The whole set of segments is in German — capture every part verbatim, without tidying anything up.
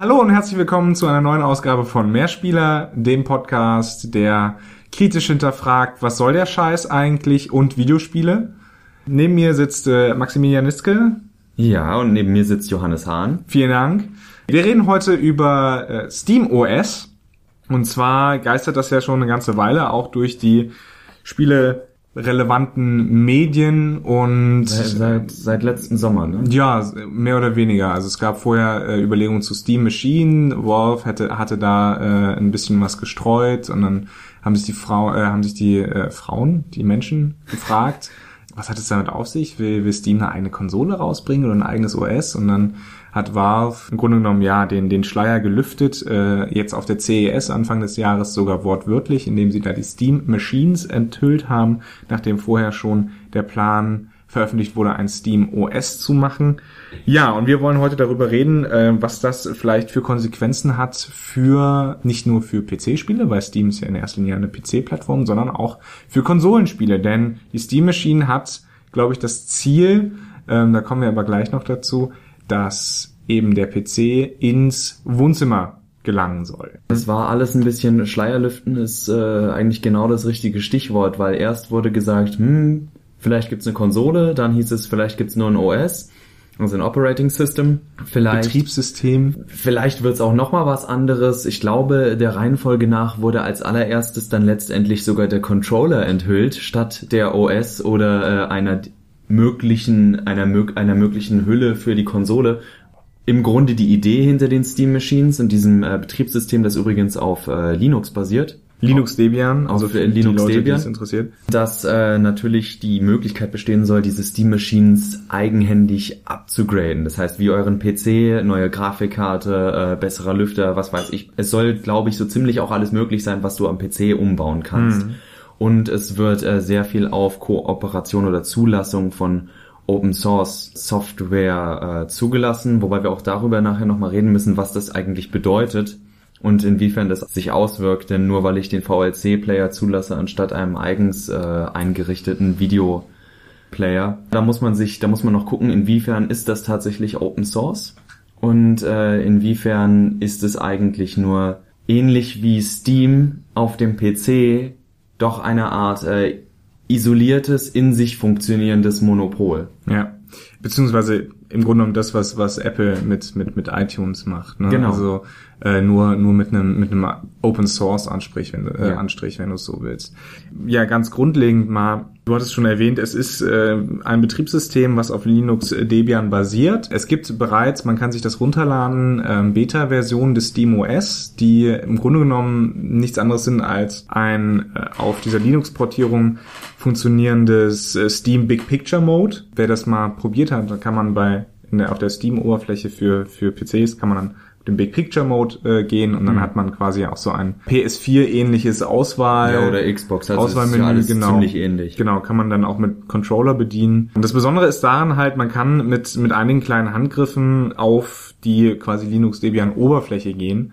Hallo und herzlich willkommen zu einer neuen Ausgabe von Mehrspieler, dem Podcast, der kritisch hinterfragt, was soll der Scheiß eigentlich und Videospiele. Neben mir sitzt äh, Maximilian Nitzke. Ja, und neben mir sitzt Johannes Hahn. Vielen Dank. Wir reden heute über äh, SteamOS. Und zwar geistert das ja schon eine ganze Weile auch durch die Spiele relevanten Medien und seit, seit, seit letzten Sommer, ne? Ja, mehr oder weniger. Also es gab vorher äh, Überlegungen zu Steam Machine. Valve hatte hatte da äh, ein bisschen was gestreut und dann haben sich die Frau äh, haben sich die äh, Frauen, die Menschen gefragt, was hat es damit auf sich? Will, will Steam eine eigene Konsole rausbringen oder ein eigenes O S? Und dann hat Valve im Grunde genommen ja den den Schleier gelüftet, äh, jetzt auf der C E S Anfang des Jahres sogar wortwörtlich, indem sie da die Steam Machines enthüllt haben, nachdem vorher schon der Plan veröffentlicht wurde, ein Steam O S zu machen. Ja, und wir wollen heute darüber reden, äh, was das vielleicht für Konsequenzen hat für, nicht nur für P C-Spiele, weil Steam ist ja in erster Linie eine P C-Plattform, sondern auch für Konsolenspiele, denn die Steam Machine hat, glaube ich, das Ziel, ähm, da kommen wir aber gleich noch dazu, dass eben der P C ins Wohnzimmer gelangen soll. Das war alles ein bisschen Schleierlüften, ist äh, eigentlich genau das richtige Stichwort, weil erst wurde gesagt, hm, vielleicht gibt's eine Konsole, dann hieß es, vielleicht gibt's nur ein O S, also ein Operating System, vielleicht Betriebssystem. Vielleicht wird's auch nochmal was anderes. Ich glaube, der Reihenfolge nach wurde als allererstes dann letztendlich sogar der Controller enthüllt, statt der O S oder äh, einer möglichen einer einer möglichen Hülle für die Konsole. Im Grunde die Idee hinter den Steam Machines und diesem äh, Betriebssystem, das übrigens auf äh, Linux basiert. Linux Debian, also für für Linux die Leute, Debian, die es interessiert. Dass äh, natürlich die Möglichkeit bestehen soll, diese Steam Machines eigenhändig abzugraden. Das heißt, wie euren P C, neue Grafikkarte, äh, besserer Lüfter, was weiß ich. Es soll, glaube ich, so ziemlich auch alles möglich sein, was du am P C umbauen kannst. Hm. Und es wird äh, sehr viel auf Kooperation oder Zulassung von Open Source Software äh, zugelassen, wobei wir auch darüber nachher nochmal reden müssen, was das eigentlich bedeutet und inwiefern das sich auswirkt, denn nur weil ich den V L C-Player zulasse anstatt einem eigens äh, eingerichteten Video-Player, da muss man sich, da muss man noch gucken, inwiefern ist das tatsächlich Open Source und äh, inwiefern ist es eigentlich nur ähnlich wie Steam auf dem P C doch eine Art äh, isoliertes, in sich funktionierendes Monopol. Ja, beziehungsweise im Grunde genommen das, was was Apple mit mit mit iTunes macht, ne? Genau. Also äh, nur nur mit einem mit einem Open Source Anstrich, wenn äh, ja. Anstrich, wenn du es so willst. Ja, ganz grundlegend mal, du hattest schon erwähnt, es ist äh, ein Betriebssystem, was auf Linux Debian basiert. Es gibt bereits, man kann sich das runterladen, ähm, Beta-Versionen des SteamOS, die im Grunde genommen nichts anderes sind als ein äh, auf dieser Linux-Portierung funktionierendes äh, Steam Big Picture Mode. Wer das mal probiert hat, dann kann man bei in der, auf der Steam-Oberfläche für für P Cs kann man dann den Big Picture Mode äh, gehen und dann mhm. hat man quasi auch so ein P S vier ähnliches Auswahl. Ja, oder Xbox, also Auswahlmenü, ist ja alles genau, ziemlich ähnlich. Genau, kann man dann auch mit Controller bedienen. Und das Besondere ist daran halt, man kann mit mit einigen kleinen Handgriffen auf die quasi Linux Debian Oberfläche gehen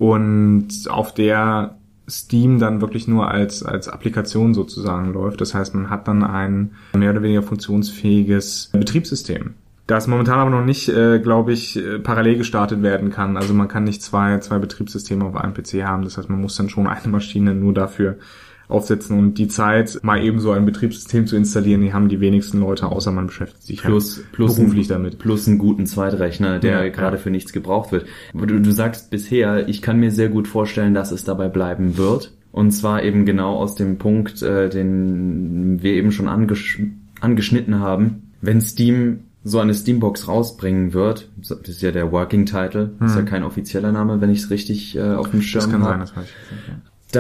und auf der Steam dann wirklich nur als als Applikation sozusagen läuft. Das heißt, man hat dann ein mehr oder weniger funktionsfähiges Betriebssystem, das momentan aber noch nicht, äh, glaube ich, äh, parallel gestartet werden kann. Also man kann nicht zwei zwei Betriebssysteme auf einem P C haben. Das heißt, man muss dann schon eine Maschine nur dafür aufsetzen. Und die Zeit, mal eben so ein Betriebssystem zu installieren, die haben die wenigsten Leute, außer man beschäftigt sich plus, halt plus beruflich ein, damit. Plus einen guten Zweitrechner, der ja, gerade ja. für nichts gebraucht wird. Du, du sagst bisher, ich kann mir sehr gut vorstellen, dass es dabei bleiben wird. Und zwar eben genau aus dem Punkt, äh, den wir eben schon angesch- angeschnitten haben. Wenn Steam so eine Steambox rausbringen wird, das ist ja der Working Title, hm. ist ja kein offizieller Name, wenn ich es richtig äh, auf dem Schirm habe. Das kann sein, das weiß ich nicht. Ja.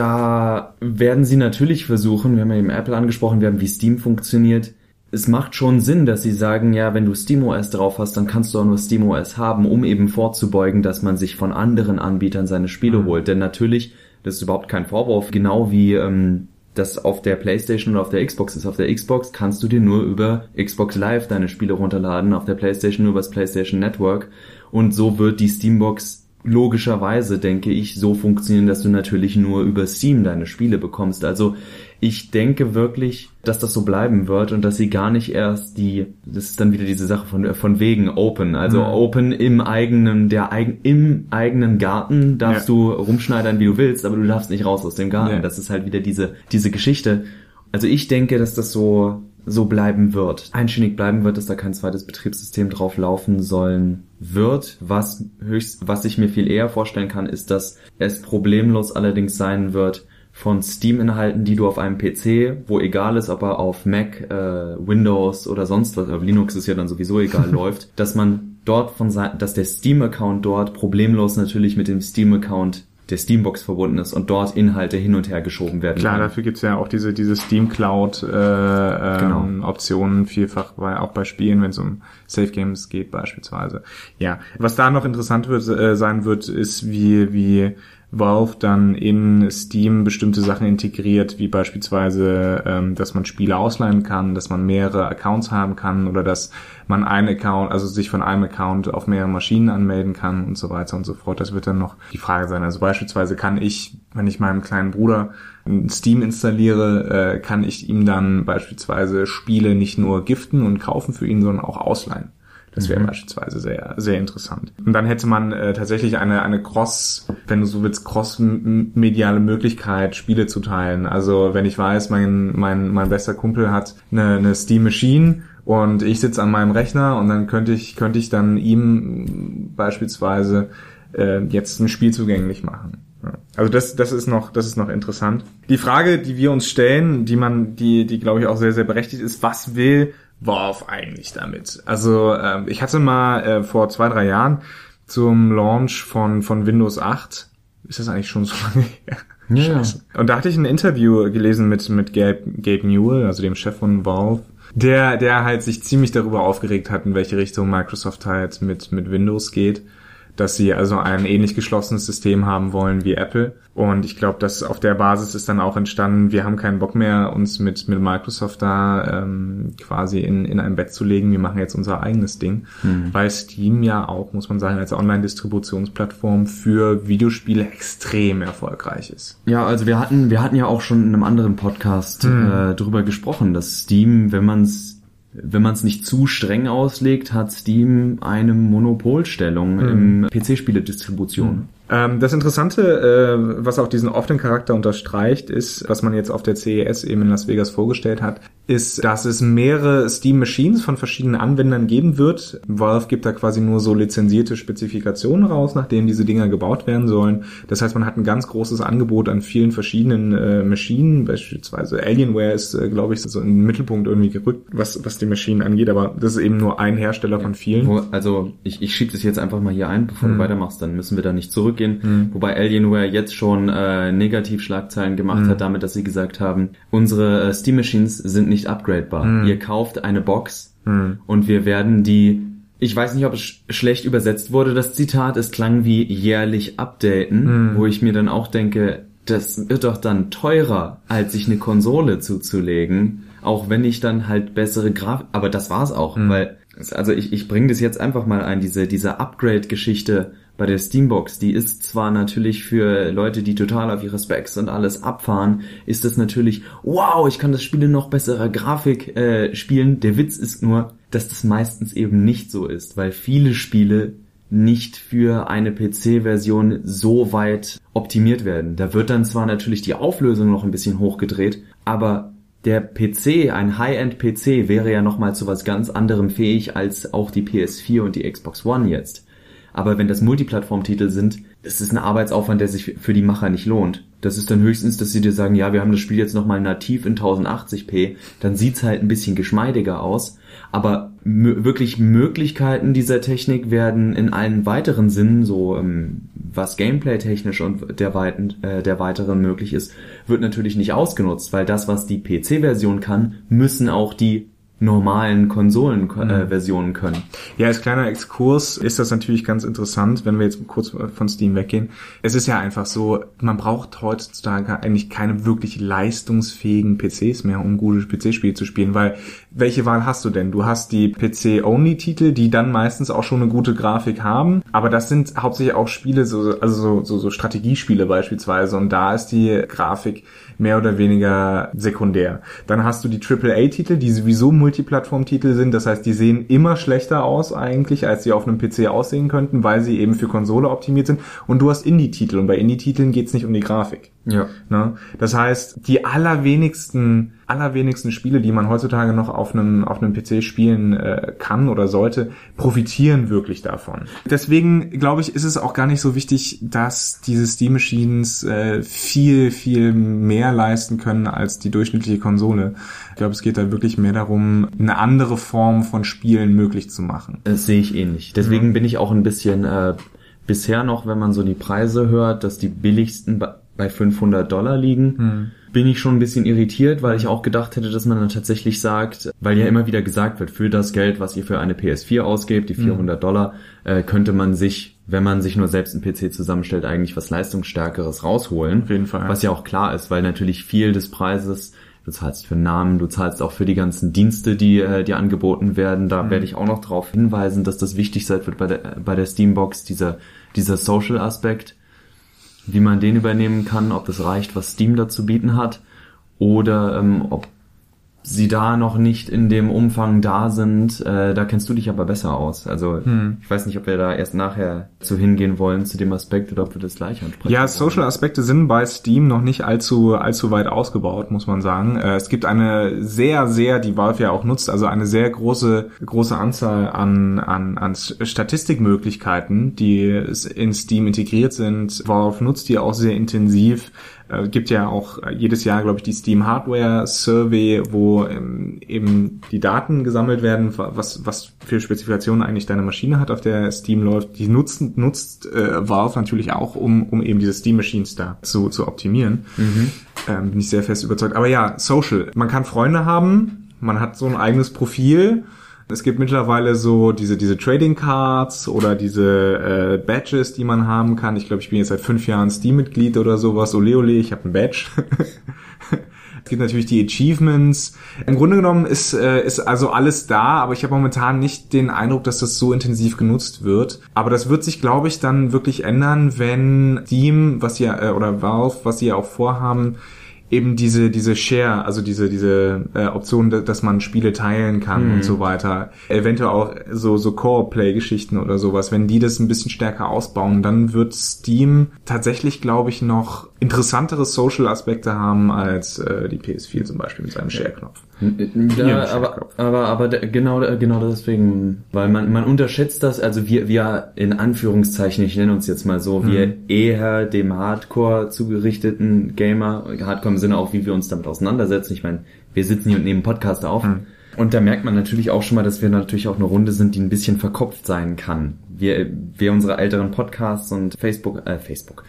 Da werden sie natürlich versuchen, wir haben ja eben Apple angesprochen, wir haben wie Steam funktioniert. Es macht schon Sinn, dass sie sagen, ja, wenn du SteamOS drauf hast, dann kannst du auch nur SteamOS haben, um eben vorzubeugen, dass man sich von anderen Anbietern seine Spiele hm. holt. Denn natürlich, das ist überhaupt kein Vorwurf, genau wie ähm, das auf der PlayStation oder auf der Xbox ist. Auf der Xbox kannst du dir nur über Xbox Live deine Spiele runterladen, auf der PlayStation nur über das PlayStation Network. Und so wird die Steambox logischerweise, denke ich, so funktionieren, dass du natürlich nur über Steam deine Spiele bekommst. Also ich denke wirklich, dass das so bleiben wird und dass sie gar nicht erst die, das ist dann wieder diese Sache von von wegen Open, also mhm. Open im eigenen, der eigen, im eigenen Garten darfst ja. du rumschneidern, wie du willst, aber du darfst nicht raus aus dem Garten. Ja. Das ist halt wieder diese diese Geschichte. Also ich denke, dass das so so bleiben wird. Einstimmig bleiben wird, dass da kein zweites Betriebssystem drauf laufen sollen wird. Was höchst, was ich mir viel eher vorstellen kann, ist, dass es problemlos allerdings sein wird, von Steam-Inhalten, die du auf einem P C, wo egal ist, ob er auf Mac, äh, Windows oder sonst was, auf Linux ist ja dann sowieso egal, läuft, dass man dort von, dass der Steam-Account dort problemlos natürlich mit dem Steam-Account der Steambox verbunden ist und dort Inhalte hin und her geschoben werden. Klar, kann. Dafür gibt's ja auch diese diese Steam Cloud äh, ähm, genau. Optionen vielfach, bei, auch bei Spielen, wenn es um Safe Games geht beispielsweise. Ja, was da noch interessant wird äh, sein wird, ist wie wie Valve dann in Steam bestimmte Sachen integriert, wie beispielsweise, ähm, dass man Spiele ausleihen kann, dass man mehrere Accounts haben kann oder dass man einen Account, also sich von einem Account auf mehrere Maschinen anmelden kann und so weiter und so fort. Das wird dann noch die Frage sein. Also beispielsweise kann ich, wenn ich meinem kleinen Bruder Steam installiere, äh, kann ich ihm dann beispielsweise Spiele nicht nur giften und kaufen für ihn, sondern auch ausleihen. Das wäre mhm. beispielsweise sehr, sehr interessant. Und dann hätte man äh, tatsächlich eine, eine Cross, wenn du so willst, cross-mediale Möglichkeit, Spiele zu teilen. Also wenn ich weiß, mein, mein, mein bester Kumpel hat eine, eine Steam Machine und ich sitze an meinem Rechner und dann könnte ich, könnte ich dann ihm beispielsweise äh, jetzt ein Spiel zugänglich machen. Ja. Also das, das ist noch, das ist noch interessant. Die Frage, die wir uns stellen, die man, die, die glaube ich auch sehr, sehr berechtigt ist, was will Valve eigentlich damit? Also ähm, ich hatte mal äh, vor zwei, drei Jahren zum Launch von von Windows acht, ist das eigentlich schon so lange her? Ja. Und da hatte ich ein Interview gelesen mit mit Gabe, Gabe Newell, also dem Chef von Valve, der der halt sich ziemlich darüber aufgeregt hat, in welche Richtung Microsoft halt mit mit Windows geht, dass sie also ein ähnlich geschlossenes System haben wollen wie Apple. Und ich glaube, dass auf der Basis ist dann auch entstanden, wir haben keinen Bock mehr, uns mit mit Microsoft da ähm, quasi in in ein Bett zu legen. Wir machen jetzt unser eigenes Ding. Mhm. Weil Steam ja auch, muss man sagen, als Online-Distributionsplattform für Videospiele extrem erfolgreich ist. Ja, also wir hatten wir hatten ja auch schon in einem anderen Podcast mhm. äh, darüber gesprochen, dass Steam, wenn man es Wenn man es nicht zu streng auslegt, hat Steam eine Monopolstellung mhm. im P C-Spiele-Distribution. Mhm. Ähm, das Interessante, äh, was auch diesen offenen Charakter unterstreicht, ist, was man jetzt auf der C E S eben in Las Vegas vorgestellt hat, ist, dass es mehrere Steam-Machines von verschiedenen Anwendern geben wird. Valve gibt da quasi nur so lizenzierte Spezifikationen raus, nach denen diese Dinger gebaut werden sollen. Das heißt, man hat ein ganz großes Angebot an vielen verschiedenen äh, Maschinen. Beispielsweise Alienware ist, äh, glaube ich, so in den Mittelpunkt irgendwie gerückt, was was die Maschinen angeht. Aber das ist eben nur ein Hersteller ja. von vielen. Wo, also ich, ich schiebe das jetzt einfach mal hier ein, bevor hm. du weitermachst. Dann müssen wir da nicht zurückgehen. Hm. Wobei Alienware jetzt schon äh, Negativschlagzeilen gemacht hm. hat, damit, dass sie gesagt haben, unsere äh, Steam-Machines sind nicht upgradebar. Hm. Ihr kauft eine Box hm. und wir werden die, ich weiß nicht, ob es sch- schlecht übersetzt wurde, das Zitat, es klang wie jährlich updaten, hm. wo ich mir dann auch denke, das wird doch dann teurer, als sich eine Konsole zuzulegen, auch wenn ich dann halt bessere Grafik, aber das war's auch, hm. weil, also ich, ich bringe das jetzt einfach mal ein, diese, diese Upgrade-Geschichte bei der Steambox, die ist zwar natürlich für Leute, die total auf ihre Specs und alles abfahren, ist das natürlich, wow, ich kann das Spiel in noch besserer Grafik äh, spielen. Der Witz ist nur, dass das meistens eben nicht so ist, weil viele Spiele nicht für eine P C-Version so weit optimiert werden. Da wird dann zwar natürlich die Auflösung noch ein bisschen hochgedreht, aber der P C, ein High-End-P C, wäre ja nochmal zu was ganz anderem fähig als auch die P S vier und die Xbox One jetzt. Aber wenn das Multiplattform-Titel sind, ist es ein Arbeitsaufwand, der sich für die Macher nicht lohnt. Das ist dann höchstens, dass sie dir sagen, ja, wir haben das Spiel jetzt nochmal nativ in tausendachtzig p, dann sieht's halt ein bisschen geschmeidiger aus. Aber m- wirklich Möglichkeiten dieser Technik werden in allen weiteren Sinnen, so ähm, was Gameplay-technisch und der, weiten, äh, der weiteren möglich ist, wird natürlich nicht ausgenutzt, weil das, was die P C-Version kann, müssen auch die normalen Konsolenversionen äh, können. Ja, als kleiner Exkurs ist das natürlich ganz interessant, wenn wir jetzt kurz von Steam weggehen. Es ist ja einfach so, man braucht heutzutage eigentlich keine wirklich leistungsfähigen P Cs mehr, um gute P C-Spiele zu spielen, weil welche Wahl hast du denn? Du hast die P C-Only-Titel, die dann meistens auch schon eine gute Grafik haben, aber das sind hauptsächlich auch Spiele, so, also so, so, so Strategiespiele beispielsweise, und da ist die Grafik mehr oder weniger sekundär. Dann hast du die Triple A Titel, die sowieso Multiplattform-Titel sind, das heißt, die sehen immer schlechter aus eigentlich, als sie auf einem P C aussehen könnten, weil sie eben für Konsole optimiert sind. Und du hast Indie-Titel, und bei Indie-Titeln geht's nicht um die Grafik. Ja. Ne? Das heißt, die allerwenigsten, allerwenigsten Spiele, die man heutzutage noch auf einem, auf einem P C spielen äh, kann oder sollte, profitieren wirklich davon. Deswegen, glaube ich, ist es auch gar nicht so wichtig, dass diese Steam Machines äh, viel, viel mehr leisten können als die durchschnittliche Konsole. Ich glaube, es geht da wirklich mehr darum, eine andere Form von Spielen möglich zu machen. Das sehe ich ähnlich. Deswegen ja. bin ich auch ein bisschen äh, bisher noch, wenn man so die Preise hört, dass die billigsten bei fünfhundert Dollar liegen, hm. bin ich schon ein bisschen irritiert, weil ich auch gedacht hätte, dass man dann tatsächlich sagt, weil ja immer wieder gesagt wird, für das Geld, was ihr für eine P S vier ausgebt, die vierhundert Dollar, äh, könnte man sich, wenn man sich nur selbst einen P C zusammenstellt, eigentlich was Leistungsstärkeres rausholen. Auf jeden Fall. Was ja auch klar ist, weil natürlich viel des Preises, du zahlst für Namen, du zahlst auch für die ganzen Dienste, die äh, dir angeboten werden. Da mhm. werde ich auch noch darauf hinweisen, dass das wichtig sein wird bei der, bei der Steambox, dieser, dieser Social-Aspekt, wie man den übernehmen kann, ob das reicht, was Steam da zu bieten hat, oder ähm, ob sie da noch nicht in dem Umfang da sind. Äh, da kennst du dich aber besser aus. Also hm. ich weiß nicht, ob wir da erst nachher zu hingehen wollen zu dem Aspekt oder ob wir das gleich ansprechen. Ja, Social-Aspekte sind bei Steam noch nicht allzu allzu weit ausgebaut, muss man sagen. Äh, es gibt eine sehr, sehr, die Valve ja auch nutzt, also eine sehr große große Anzahl an an an Statistikmöglichkeiten, die in Steam integriert sind. Valve nutzt die auch sehr intensiv. Äh, gibt ja auch jedes Jahr, glaube ich, die Steam Hardware Survey, wo ähm, eben die Daten gesammelt werden, was was für Spezifikationen eigentlich deine Maschine hat, auf der Steam läuft. Die nutzen, nutzt äh, Valve natürlich auch, um um eben diese Steam Machines da zu zu optimieren. Mhm. Ähm, bin ich sehr fest überzeugt. Aber ja, Social. Man kann Freunde haben, man hat so ein eigenes Profil. Es gibt mittlerweile so diese diese Trading Cards oder diese äh, Badges, die man haben kann. Ich glaube, ich bin jetzt seit fünf Jahren Steam-Mitglied oder sowas. Ole ole, ich habe ein Badge. Es gibt natürlich die Achievements. Im Grunde genommen ist äh, ist also alles da, aber ich habe momentan nicht den Eindruck, dass das so intensiv genutzt wird. Aber das wird sich, glaube ich, dann wirklich ändern, wenn Steam, was sie äh, oder Valve, was sie ja auch vorhaben, eben diese diese Share, also diese diese äh, Option, dass man Spiele teilen kann mhm. und so weiter, eventuell auch so so Co-op-Play-Geschichten oder sowas, wenn die das ein bisschen stärker ausbauen, dann wird Steam tatsächlich, glaube ich, noch interessantere Social-Aspekte haben als äh, die P S vier zum Beispiel mit seinem Share-Knopf. Ja, aber aber aber genau genau deswegen, weil man man unterschätzt das, also wir wir in Anführungszeichen, ich nenne uns jetzt mal so, wir mhm. eher dem Hardcore zugerichteten Gamer, Hardcore im Sinne auch, wie wir uns damit auseinandersetzen. Ich meine, wir sitzen hier und nehmen Podcast auf. Mhm. Und da merkt man natürlich auch schon mal, dass wir natürlich auch eine Runde sind, die ein bisschen verkopft sein kann. Wir wir unsere älteren Podcasts und Facebook äh Facebook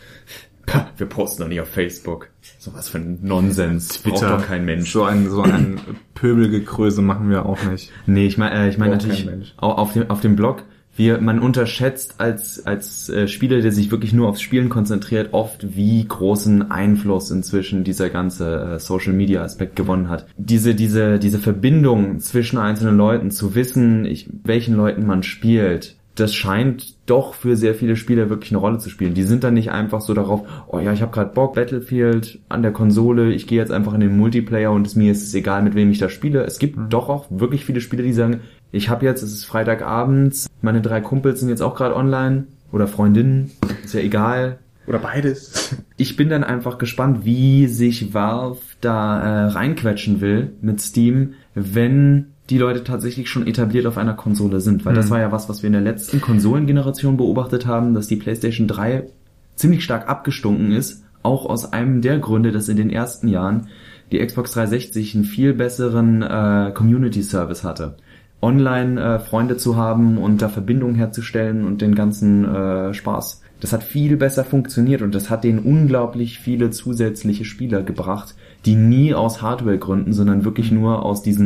wir posten doch nicht auf Facebook. So was für ein Nonsens. Twitter. Braucht doch kein Mensch. So ein, so ein Pöbelgekröse machen wir auch nicht. Nee, ich meine, äh, ich meine natürlich auch auf dem, auf dem Blog. Wir, man unterschätzt als, als äh, Spieler, der sich wirklich nur aufs Spielen konzentriert, oft, wie großen Einfluss inzwischen dieser ganze äh, Social Media Aspekt gewonnen hat. Diese, diese, diese Verbindung zwischen einzelnen Leuten, zu wissen, ich, welchen Leuten man spielt, das scheint doch für sehr viele Spieler wirklich eine Rolle zu spielen. Die sind dann nicht einfach so darauf, oh ja, ich habe gerade Bock, Battlefield an der Konsole, ich gehe jetzt einfach in den Multiplayer und es, mir ist es egal, mit wem ich da spiele. Es gibt mhm. doch auch wirklich viele Spieler, die sagen, ich habe jetzt, es ist Freitagabend, meine drei Kumpels sind jetzt auch gerade online oder Freundinnen, ist ja egal. Oder beides. Ich bin dann einfach gespannt, wie sich Valve da äh, reinquetschen will mit Steam, wenn die Leute tatsächlich schon etabliert auf einer Konsole sind. Weil mhm. das war ja was, was wir in der letzten Konsolengeneration beobachtet haben, dass die PlayStation drei ziemlich stark abgestunken ist. Auch aus einem der Gründe, dass in den ersten Jahren die Xbox dreihundertsechzig einen viel besseren äh, Community-Service hatte. Online äh, Freunde zu haben und da Verbindungen herzustellen und den ganzen äh, Spaß. Das hat viel besser funktioniert und das hat denen unglaublich viele zusätzliche Spieler gebracht, die nie aus Hardware-Gründen, sondern wirklich nur aus diesen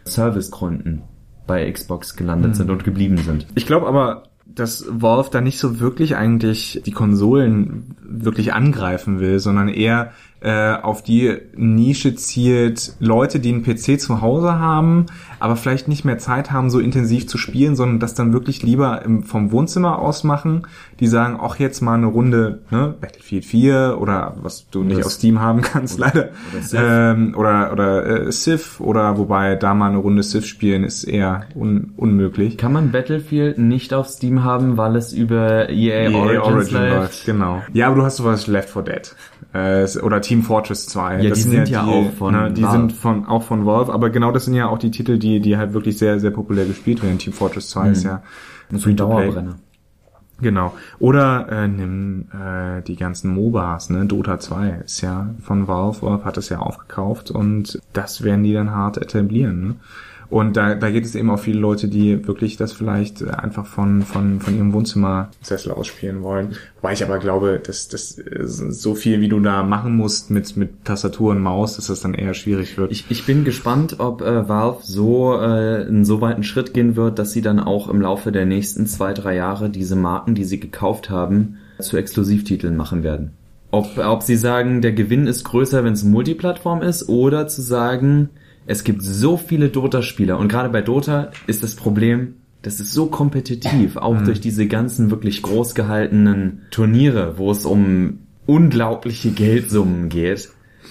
Servicegründen bei Xbox gelandet mhm. sind und geblieben sind. Ich glaube aber, dass Valve da nicht so wirklich eigentlich die Konsolen wirklich angreifen will, sondern eher äh, auf die Nische zielt, Leute, die einen P C zu Hause haben, aber vielleicht nicht mehr Zeit haben, so intensiv zu spielen, sondern das dann wirklich lieber im, vom Wohnzimmer aus machen. Die sagen, ach, jetzt mal eine Runde, ne, Battlefield vier oder was du nicht auf Steam haben kannst, oder, leider. Oder Civ. Ähm, oder, oder äh, Civ, oder wobei da mal eine Runde Civ spielen ist eher un, unmöglich. Kann man Battlefield nicht auf Steam haben, weil es über E A, E A Origins Origin läuft? läuft? Genau. Ja, aber du hast sowas Left four Dead. Äh, oder Team Fortress zwei. Ja, das die sind, sind ja die, auch von ne, die Valve. sind von auch von Valve, aber genau das sind ja auch die Titel, die die halt wirklich sehr sehr populär gespielt werden. Team Fortress zwei mhm. ist ja ein Dauerbrenner. Genau. Oder äh, nimm äh, die ganzen MOBAs, ne? Dota zwei ist ja von Valve, Valve hat es ja aufgekauft und das werden die dann hart etablieren, ne? Und da, da geht es eben auch viele Leute, die wirklich das vielleicht einfach von, von, von ihrem Wohnzimmersessel aus spielen wollen. Wobei ich aber glaube, dass, dass so viel, wie du da machen musst mit, mit Tastatur und Maus, dass das dann eher schwierig wird. Ich, ich bin gespannt, ob äh, Valve so äh, einen so weiten Schritt gehen wird, dass sie dann auch im Laufe der nächsten zwei, drei Jahre diese Marken, die sie gekauft haben, zu Exklusivtiteln machen werden. Ob, ob sie sagen, der Gewinn ist größer, wenn es Multiplattform ist, oder zu sagen, es gibt so viele Dota-Spieler und gerade bei Dota ist das Problem, das ist so kompetitiv, auch mhm. durch diese ganzen wirklich groß gehaltenen Turniere, wo es um unglaubliche Geldsummen geht,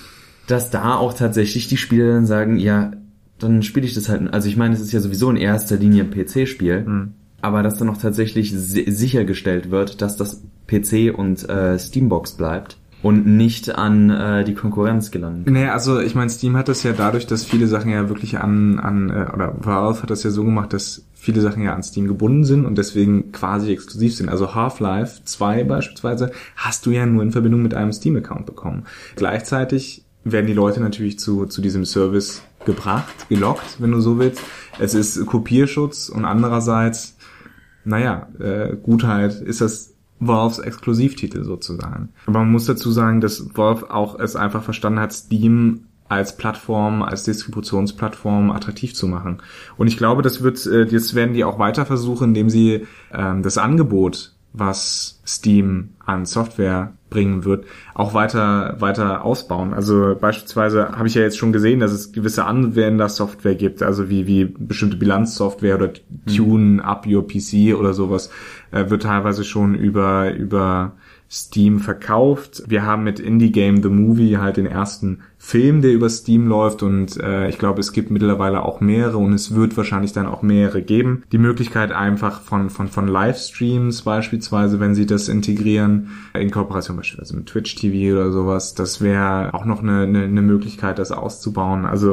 dass da auch tatsächlich die Spieler dann sagen, ja, dann spiele ich das halt. Also ich meine, es ist ja sowieso in erster Linie ein P C-Spiel, mhm. aber dass dann auch tatsächlich si- sichergestellt wird, dass das P C und äh, Steambox bleibt. Und nicht an äh, die Konkurrenz gelangen. Nee, also ich meine, Steam hat das ja dadurch, dass viele Sachen ja wirklich an, an äh, oder Valve hat das ja so gemacht, dass viele Sachen ja an Steam gebunden sind und deswegen quasi exklusiv sind. Also Half-Life zwei beispielsweise hast du ja nur in Verbindung mit einem Steam-Account bekommen. Gleichzeitig werden die Leute natürlich zu zu diesem Service gebracht, gelockt, wenn du so willst. Es ist Kopierschutz und andererseits, naja, äh, Gutheit ist das Valves Exklusivtitel sozusagen. Aber man muss dazu sagen, dass Valve auch es einfach verstanden hat, Steam als Plattform, als Distributionsplattform attraktiv zu machen. Und ich glaube, das wird, das werden die auch weiter versuchen, indem sie ähm, das Angebot, was Steam an Software bringen wird, auch weiter weiter ausbauen. Also beispielsweise habe ich ja jetzt schon gesehen, dass es gewisse Anwendersoftware gibt, also wie wie bestimmte Bilanzsoftware oder Tune Up Your P C oder sowas, äh, wird teilweise schon über über Steam verkauft. Wir haben mit Indie Game The Movie halt den ersten Film, der über Steam läuft und äh, ich glaube, es gibt mittlerweile auch mehrere und es wird wahrscheinlich dann auch mehrere geben. Die Möglichkeit einfach von von von Livestreams beispielsweise, wenn sie das integrieren, in Kooperation beispielsweise mit Twitch T V oder sowas, das wäre auch noch eine, eine, eine Möglichkeit, das auszubauen. Also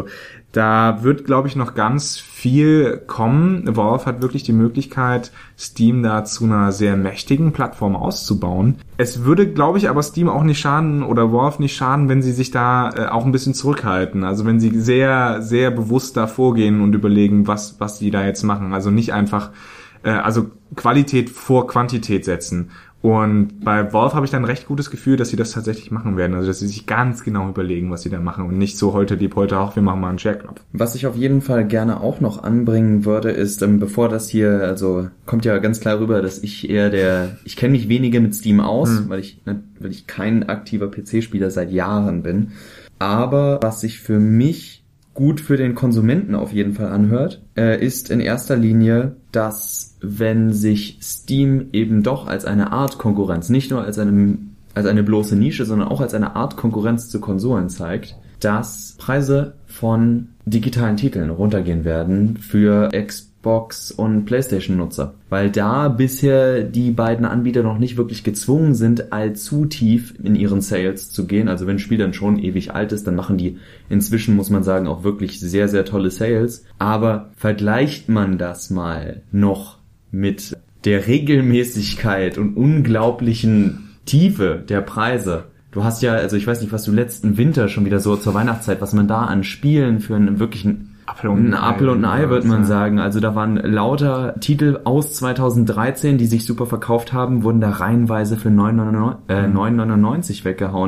da wird, glaube ich, noch ganz viel kommen. Valve hat wirklich die Möglichkeit, Steam da zu einer sehr mächtigen Plattform auszubauen. Es würde, glaube ich, aber Steam auch nicht schaden oder Valve nicht schaden, wenn sie sich da äh, auch ein bisschen zurückhalten. Also wenn sie sehr, sehr bewusst da vorgehen und überlegen, was, was die da jetzt machen. Also nicht einfach, äh, also Qualität vor Quantität setzen. Und bei Valve habe ich dann ein recht gutes Gefühl, dass sie das tatsächlich machen werden. Also dass sie sich ganz genau überlegen, was sie da machen und nicht so heute lieb heute auch, wir machen mal einen Share-Knopf. Was ich auf jeden Fall gerne auch noch anbringen würde, ist, ähm, bevor das hier, also kommt ja ganz klar rüber, dass ich eher der, ich kenne mich weniger mit Steam aus, hm. weil ich, ne, weil ich kein aktiver P C-Spieler seit Jahren bin. Aber was sich für mich gut für den Konsumenten auf jeden Fall anhört, äh, ist in erster Linie, dass wenn sich Steam eben doch als eine Art Konkurrenz, nicht nur als eine, als eine bloße Nische, sondern auch als eine Art Konkurrenz zu Konsolen zeigt, dass Preise von digitalen Titeln runtergehen werden für Xbox und PlayStation-Nutzer. Weil da bisher die beiden Anbieter noch nicht wirklich gezwungen sind, allzu tief in ihren Sales zu gehen. Also wenn ein Spiel dann schon ewig alt ist, dann machen die inzwischen, muss man sagen, auch wirklich sehr, sehr tolle Sales. Aber vergleicht man das mal noch mit der Regelmäßigkeit und unglaublichen Tiefe der Preise. Du hast ja, also ich weiß nicht, was du letzten Winter schon wieder so zur Weihnachtszeit, was man da an Spielen für einen wirklichen Apfel und ein Apfel und ein Ei, würde man sagen. Also da waren lauter Titel aus zweitausenddreizehn, die sich super verkauft haben, wurden da reihenweise für neun neunundneunzig weggehauen.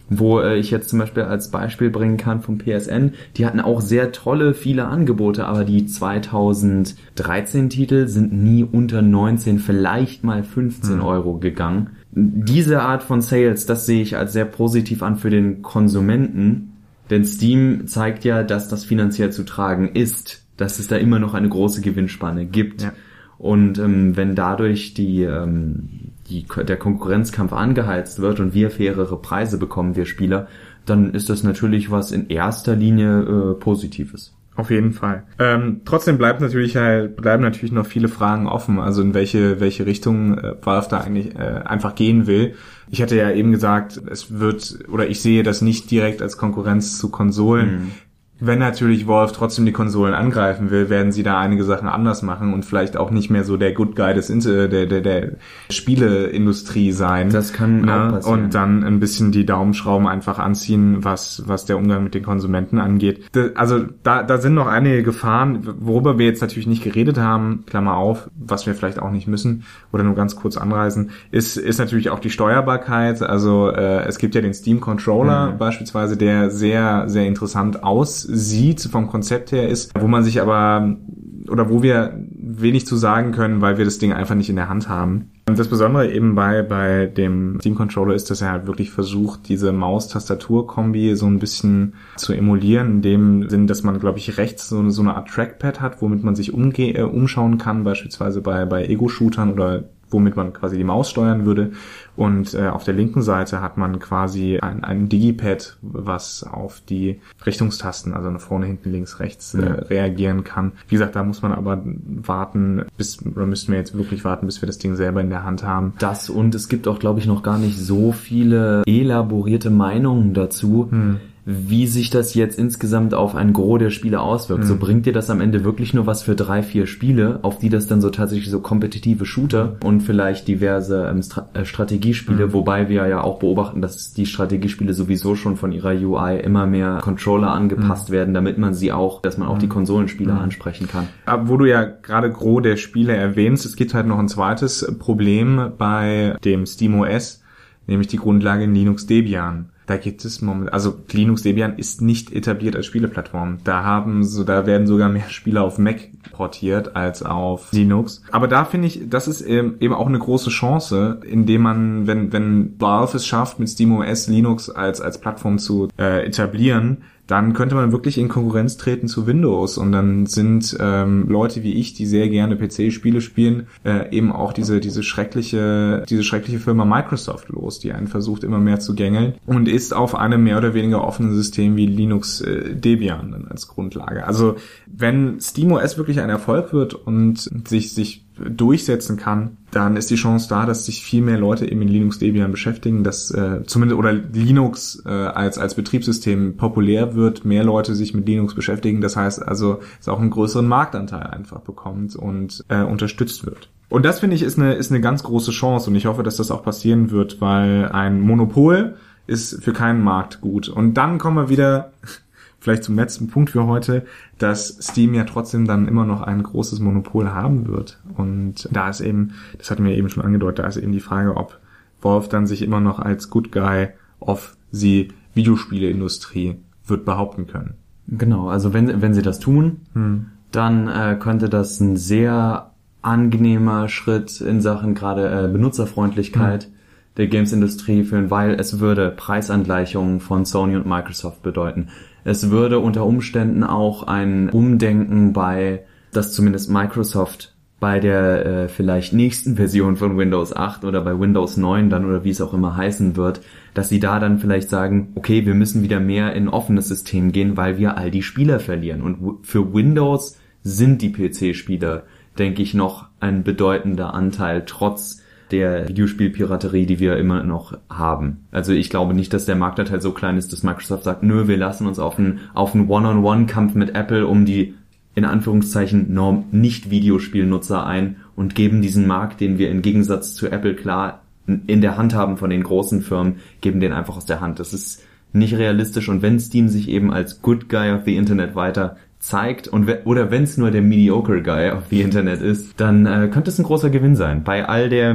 Wo äh, ich jetzt zum Beispiel als Beispiel bringen kann vom P S N, die hatten auch sehr tolle, viele Angebote, aber die zweitausenddreizehn Titel sind nie unter neunzehn, vielleicht mal fünfzehn hm. Euro gegangen. Diese Art von Sales, das sehe ich als sehr positiv an für den Konsumenten, denn Steam zeigt ja, dass das finanziell zu tragen ist, dass es da immer noch eine große Gewinnspanne gibt. Ja. Und ähm, wenn dadurch die... Ähm, Die, der Konkurrenzkampf angeheizt wird und wir fairere Preise bekommen, wir Spieler, dann ist das natürlich was in erster Linie äh, Positives. Auf jeden Fall. Ähm, trotzdem bleibt natürlich halt, bleiben natürlich noch viele Fragen offen, also in welche welche Richtung äh, Valve da eigentlich äh, einfach gehen will. Ich hatte ja eben gesagt, es wird, oder ich sehe das nicht direkt als Konkurrenz zu Konsolen. Mhm. Wenn natürlich Valve trotzdem die Konsolen angreifen will, werden sie da einige Sachen anders machen und vielleicht auch nicht mehr so der Good Guy des der der der Spieleindustrie sein. Das kann ne? auch passieren. Und dann ein bisschen die Daumenschrauben einfach anziehen, was was der Umgang mit den Konsumenten angeht. Also da da sind noch einige Gefahren, worüber wir jetzt natürlich nicht geredet haben, Klammer auf, was wir vielleicht auch nicht müssen oder nur ganz kurz anreißen, ist ist natürlich auch die Steuerbarkeit. Also äh, es gibt ja den Steam Controller mhm. beispielsweise, der sehr sehr interessant aussieht sieht, vom Konzept her ist, wo man sich aber, oder wo wir wenig zu sagen können, weil wir das Ding einfach nicht in der Hand haben. Und das Besondere eben bei bei dem Steam Controller ist, dass er halt wirklich versucht, diese Maus-Tastatur-Kombi so ein bisschen zu emulieren, in dem Sinn, dass man, glaube ich, rechts so eine, so eine Art Trackpad hat, womit man sich umge- äh, umschauen kann, beispielsweise bei bei Ego-Shootern oder womit man quasi die Maus steuern würde. Und äh, auf der linken Seite hat man quasi ein, ein Digipad, was auf die Richtungstasten, also nach vorne, hinten, links, rechts, äh, reagieren kann. Wie gesagt, da muss man aber warten, bis, oder müssten wir jetzt wirklich warten, bis wir das Ding selber in der Hand haben. Das, und es gibt auch, glaube ich, noch gar nicht so viele elaborierte Meinungen dazu, hm. wie sich das jetzt insgesamt auf ein Gros der Spiele auswirkt. Mhm. So bringt dir das am Ende wirklich nur was für drei, vier Spiele, auf die das dann so tatsächlich so kompetitive Shooter und vielleicht diverse ähm, Stra- äh, Strategiespiele, mhm. wobei wir ja auch beobachten, dass die Strategiespiele sowieso schon von ihrer U I immer mehr Controller angepasst mhm. werden, damit man sie auch, dass man auch mhm. die Konsolenspieler mhm. ansprechen kann. Aber wo du ja gerade Gros der Spiele erwähnst, es gibt halt noch ein zweites Problem bei dem SteamOS, nämlich die Grundlage in Linux Debian. Da gibt es momentan, also Linux Debian ist nicht etabliert als Spieleplattform. Da haben so, da werden sogar mehr Spiele auf Mac portiert als auf Linux. Aber da finde ich, das ist eben auch eine große Chance, indem man, wenn wenn Valve es schafft, mit SteamOS Linux als als Plattform zu äh, etablieren, dann könnte man wirklich in Konkurrenz treten zu Windows und dann sind ähm, Leute wie ich, die sehr gerne P C-Spiele spielen, äh, eben auch diese diese schreckliche diese schreckliche Firma Microsoft los, die einen versucht immer mehr zu gängeln und ist auf einem mehr oder weniger offenen System wie Linux äh, Debian dann als Grundlage. Also wenn SteamOS wirklich ein Erfolg wird und sich sich durchsetzen kann, dann ist die Chance da, dass sich viel mehr Leute eben in Linux Debian beschäftigen, dass äh, zumindest oder Linux äh, als als Betriebssystem populär wird, mehr Leute sich mit Linux beschäftigen, das heißt also, es auch einen größeren Marktanteil einfach bekommt und äh, unterstützt wird. Und das finde ich ist eine ist eine ganz große Chance und ich hoffe, dass das auch passieren wird, weil ein Monopol ist für keinen Markt gut. Und dann kommen wir wieder vielleicht zum letzten Punkt für heute, dass Steam ja trotzdem dann immer noch ein großes Monopol haben wird. Und da ist eben, das hatten wir eben schon angedeutet, da ist eben die Frage, ob Valve dann sich immer noch als Good Guy of die Videospieleindustrie wird behaupten können. Genau, also wenn wenn sie das tun, hm. dann äh, könnte das ein sehr angenehmer Schritt in Sachen gerade äh, Benutzerfreundlichkeit hm. der Games-Industrie führen, weil es würde Preisangleichungen von Sony und Microsoft bedeuten. Es würde unter Umständen auch ein Umdenken bei, dass zumindest Microsoft bei der äh, vielleicht nächsten Version von Windows acht oder bei Windows neun dann oder wie es auch immer heißen wird, dass sie da dann vielleicht sagen, okay, wir müssen wieder mehr in ein offenes System gehen, weil wir all die Spieler verlieren. Und w- für Windows sind die P C-Spieler, denke ich, noch ein bedeutender Anteil, trotz der Videospielpiraterie, die wir immer noch haben. Also ich glaube nicht, dass der Marktanteil so klein ist, dass Microsoft sagt, nö, wir lassen uns auf einen, auf einen One-on-One-Kampf mit Apple um die, in Anführungszeichen, Norm-Nicht-Videospielnutzer ein und geben diesen Markt, den wir im Gegensatz zu Apple klar in der Hand haben von den großen Firmen, geben den einfach aus der Hand. Das ist nicht realistisch und wenn Steam sich eben als Good Guy of the Internet weiter zeigt und we- oder wenn es nur der Mediocre Guy of the Internet ist, dann äh, könnte es ein großer Gewinn sein. Bei all dem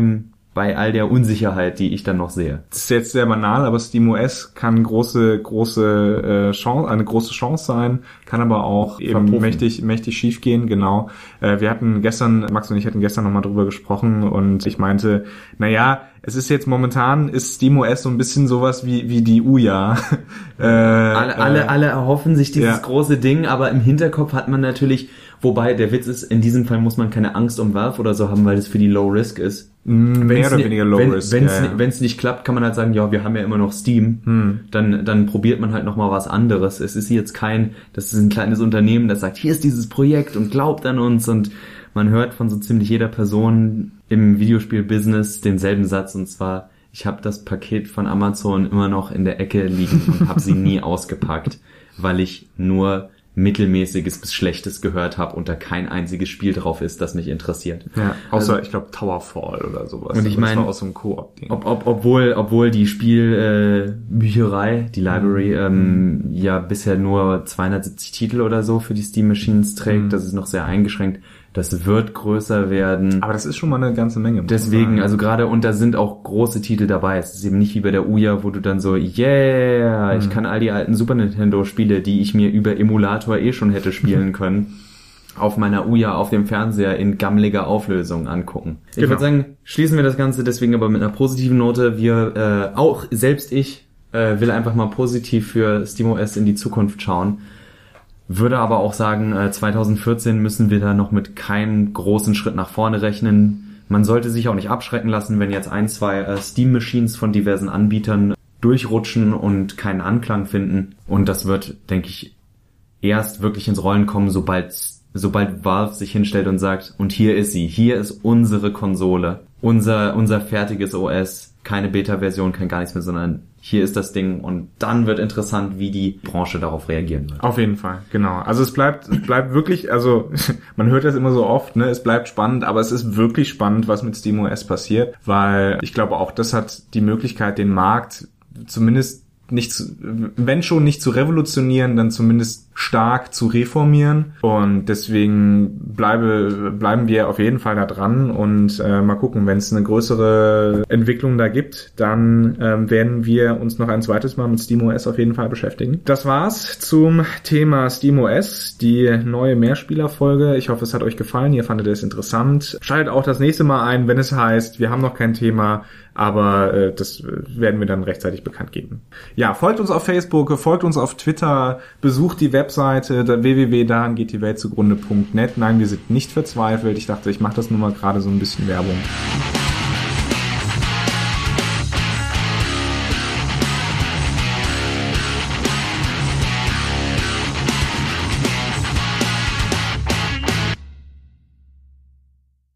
bei all der Unsicherheit, die ich dann noch sehe. Das ist jetzt sehr banal, aber SteamOS kann große, große äh, Chance, eine große Chance sein, kann aber auch eben Verpuffen. mächtig, mächtig schief gehen, genau. Äh, wir hatten gestern, Max und ich hatten gestern nochmal drüber gesprochen und ich meinte, naja, es ist jetzt momentan, ist SteamOS so ein bisschen sowas wie, wie die Ouya. äh, alle, alle, äh, alle erhoffen sich dieses ja. große Ding, aber im Hinterkopf hat man natürlich, wobei der Witz ist, in diesem Fall muss man keine Angst um Valve oder so haben, weil es für die Low Risk ist. Mm, mehr oder weniger Low wenn, Risk. Wenn es ja, ja. nicht klappt, kann man halt sagen, ja, wir haben ja immer noch Steam. Hm. Dann, dann probiert man halt nochmal was anderes. Es ist jetzt kein, das ist ein kleines Unternehmen, das sagt, hier ist dieses Projekt und glaubt an uns, und man hört von so ziemlich jeder Person im Videospiel-Business denselben Satz, und zwar, ich habe das Paket von Amazon immer noch in der Ecke liegen und habe sie nie ausgepackt, weil ich nur Mittelmäßiges bis Schlechtes gehört habe und da kein einziges Spiel drauf ist, das mich interessiert. Ja, außer, also, ich glaube, Towerfall oder sowas. Und ich meine, das war auch so ein Koop-Ding. Ob, ob, obwohl, obwohl die Spielbücherei, äh, die Library, ähm, ja bisher nur zweihundertsiebzig Titel oder so für die Steam Machines trägt, mhm. das ist noch sehr eingeschränkt. Das wird größer werden. Aber das ist schon mal eine ganze Menge. Deswegen, also gerade, und da sind auch große Titel dabei. Es ist eben nicht wie bei der Ouya, wo du dann so, yeah, mhm. ich kann all die alten Super Nintendo Spiele, die ich mir über Emulator eh schon hätte spielen können, auf meiner Ouya auf dem Fernseher in gammeliger Auflösung angucken. Ich genau. würde sagen, schließen wir das Ganze deswegen aber mit einer positiven Note. Wir, äh, auch selbst ich, äh, will einfach mal positiv für SteamOS in die Zukunft schauen. Würde aber auch sagen, zwanzig vierzehn müssen wir da noch mit keinem großen Schritt nach vorne rechnen. Man sollte sich auch nicht abschrecken lassen, wenn jetzt ein, zwei Steam-Machines von diversen Anbietern durchrutschen und keinen Anklang finden. Und das wird, denke ich, erst wirklich ins Rollen kommen, sobald, sobald Valve sich hinstellt und sagt, und hier ist sie, hier ist unsere Konsole, unser, unser fertiges O S, keine Beta-Version, kein gar nichts mehr, sondern hier ist das Ding, und dann wird interessant, wie die Branche darauf reagieren wird. Auf jeden Fall, genau. Also es bleibt, es bleibt wirklich, also man hört das immer so oft, ne, es bleibt spannend, aber es ist wirklich spannend, was mit SteamOS passiert, weil ich glaube auch, das hat die Möglichkeit, den Markt zumindest nicht zu, wenn schon nicht zu revolutionieren, dann zumindest stark zu reformieren, und deswegen bleibe, bleiben wir auf jeden Fall da dran und äh, mal gucken, wenn es eine größere Entwicklung da gibt, dann ähm, werden wir uns noch ein zweites Mal mit SteamOS auf jeden Fall beschäftigen. Das war's zum Thema SteamOS, die neue Mehrspielerfolge. Ich hoffe, es hat euch gefallen, ihr fandet es interessant. Schaltet auch das nächste Mal ein, wenn es heißt, wir haben noch kein Thema, aber äh, das werden wir dann rechtzeitig bekannt geben. Ja, folgt uns auf Facebook, folgt uns auf Twitter, besucht die Webseite w w w punkt daran geht die Welt zugrunde punkt net. Nein, wir sind nicht verzweifelt. Ich dachte, ich mache das nur mal gerade so ein bisschen Werbung.